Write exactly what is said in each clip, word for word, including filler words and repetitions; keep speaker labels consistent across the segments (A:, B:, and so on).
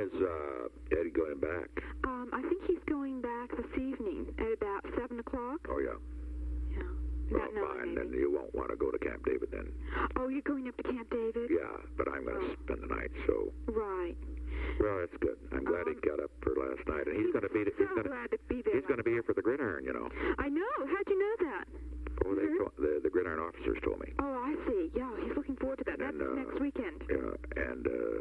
A: is uh, Eddie going back?
B: Um, I think he's going back this evening at about seven o'clock.
A: Oh, yeah.
B: Yeah.
A: Well,
B: About nine,
A: fine.
B: maybe.
A: Then you won't want to go to Camp David then.
B: Oh, you're going up to Camp David?
A: Yeah, but I'm going to
B: Oh.
A: spend the night, so.
B: Right.
A: Well, that's good. I'm glad
B: Um,
A: he got up for last night, and he's going to be. He's
B: so
A: going
B: glad to be there.
A: He's going to be here for the gridiron, you know.
B: I know. How'd you know that?
A: Oh, they
B: Mhm.
A: told, the the gridiron officers told me.
B: Oh, I see. Yeah, he's looking forward to that. That's
A: And, uh,
B: next weekend.
A: Yeah, and uh,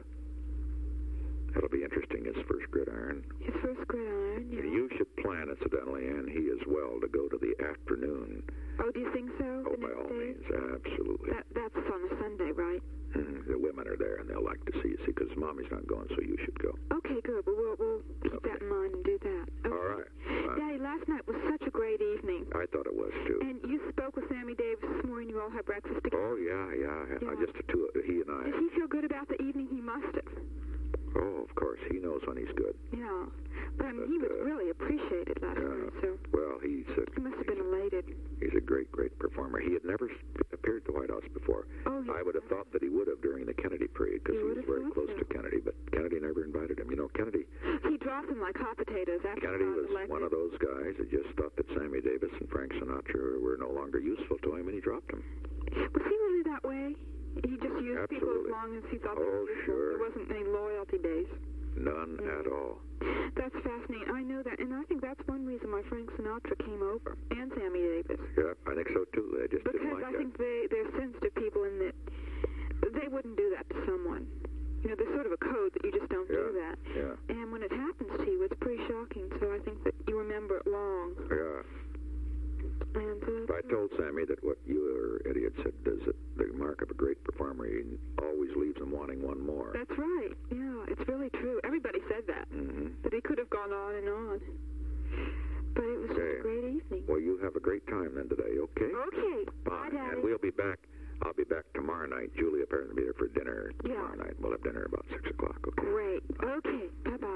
A: it'll be interesting. His first gridiron.
B: His first gridiron. Yeah.
A: And you should plan, incidentally, and he as well, to go to the afternoon.
B: Oh, do you think so?
A: Oh,
B: the
A: by
B: next
A: all
B: day?
A: means, absolutely.
B: That, that's on a Sunday, right?
A: Mm, the women are there, and they'll like to see you. See, because Mommy's not going, so you should go.
B: Okay, good. Well, we'll, we'll keep
A: Okay.
B: that in mind and do that. Okay.
A: All right. Fine.
B: Daddy, last night was such a great evening.
A: I thought it was, too.
B: And you spoke with Sammy Davis this morning. You all had breakfast together.
A: Oh, yeah, yeah.
B: Yeah.
A: I Just the two, he and I.
B: Did he feel good about the evening? He must have.
A: Oh, of course. He knows when he's good.
B: Yeah. But, I mean,
A: But,
B: he was
A: uh,
B: really appreciated last
A: yeah.
B: night, so
A: Well, he's a,
B: he must have been elated.
A: he's a great, great performer. He had never sp- appeared at the White House before.
B: Oh, yeah.
A: I would have thought that he would have during the Kennedy period, because
B: You
A: he
B: would
A: was
B: have
A: very
B: thought
A: close
B: so.
A: to Kennedy, but Kennedy never invited him. You know, Kennedy
B: He dropped him like hot potatoes after
A: Kennedy
B: he
A: was
B: elected.
A: one of those guys that just thought that Sammy Davis and Frank Sinatra were no longer useful to him, and he dropped them.
B: Was he really that way? He just used people as
A: Absolutely.
B: long as he thought they
A: Oh,
B: were useful.
A: sure.
B: There wasn't any loyalty base.
A: None
B: Mm.
A: at all.
B: That's fascinating. I know that, and I think that's one reason why Frank Sinatra came over, and Sammy Davis.
A: Yeah, I think so, too. They just
B: Because
A: didn't like
B: I
A: that.
B: think they, they're sensitive people in that they wouldn't do that to someone. You know, there's sort of a code that you just don't do
A: Yeah,
B: that.
A: yeah.
B: And when it happens to you, it's pretty shocking. So I think that you remember it long.
A: Yeah.
B: And uh,
A: I told Sammy that what you or Eddie had said is that the mark of a great performer, he always leaves him wanting one more.
B: that's right. Yeah, it's really true. Everybody said that.
A: Mm-hmm.
B: That he could have gone on and on. But it was just
A: Okay.
B: a great evening.
A: Well, you have a great time then today, okay?
B: Okay. Bye,
A: Fine.
B: Daddy.
A: And we'll be back. I'll be back tomorrow night. Julie apparently will be there for dinner
B: Yeah.
A: tomorrow night. We'll have dinner about six o'clock, okay?
B: Great. Okay. Bye-bye.